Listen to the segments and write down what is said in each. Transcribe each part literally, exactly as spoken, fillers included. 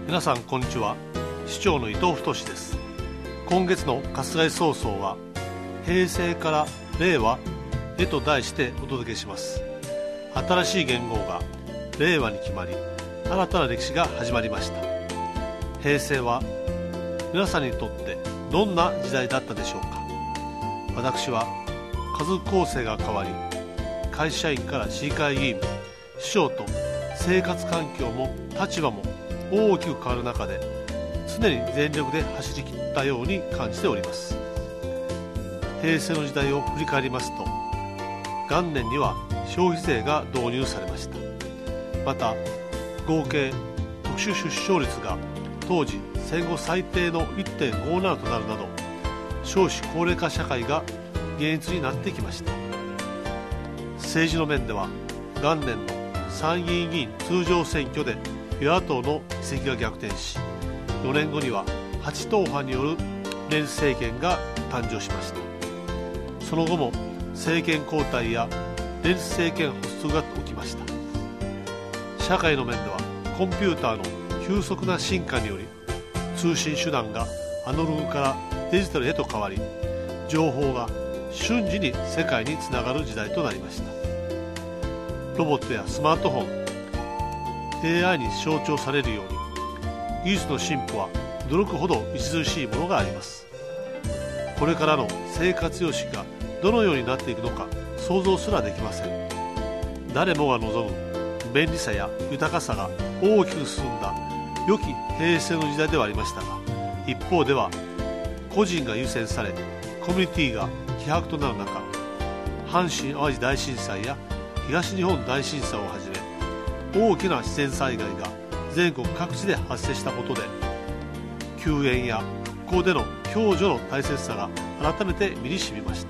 皆さんこんにちは。市長の伊藤太です。今月の春日井早々は平成から令和へと題してお届けします。新しい元号が令和に決まり、新たな歴史が始まりました。平成は皆さんにとってどんな時代だったでしょうか。私は数構成が変わり、会社員から市議会議員、市長と生活環境も立場も大きく変わる中で、常に全力で走り切ったように感じております。平成の時代を振り返りますと、元年には消費税が導入されました。また合計特殊出生率が当時戦後最低の いってんごなな となるなど、少子高齢化社会が現実になってきました。政治の面では元年の参議院議員通常選挙で与野党の議席が逆転し、よねんごにははち党派による連立政権が誕生しました。その後も政権交代や連立政権発足が起きました。社会の面ではコンピューターの急速な進化により、通信手段がアナログからデジタルへと変わり、情報が瞬時に世界につながる時代となりました。ロボットやスマートフォン、エーアイ に象徴されるように、技術の進歩は驚くほど著しいものがあります。これからの生活様式がどのようになっていくのか想像すらできません。誰もが望む便利さや豊かさが大きく進んだ良き平成の時代ではありましたが、一方では個人が優先され、コミュニティが希薄となる中、阪神・淡路大震災や東日本大震災をはじめ、大きな自然災害が全国各地で発生したことで、救援や復興での共助の大切さが改めて身に染みました。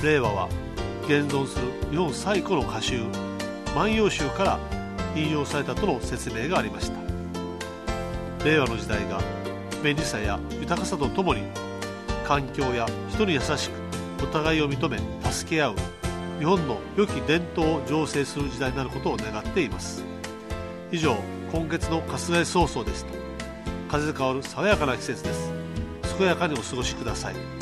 令和は現存する日本最古の歌集万葉集から引用されたとの説明がありました。令和の時代が便利さや豊かさとともに、環境や人に優しくお互いを認め助け合う日本の良き伝統を醸成する時代になることを願っています。以上、今月の春日井早々でした。風変わる爽やかな季節です。健やかにお過ごしください。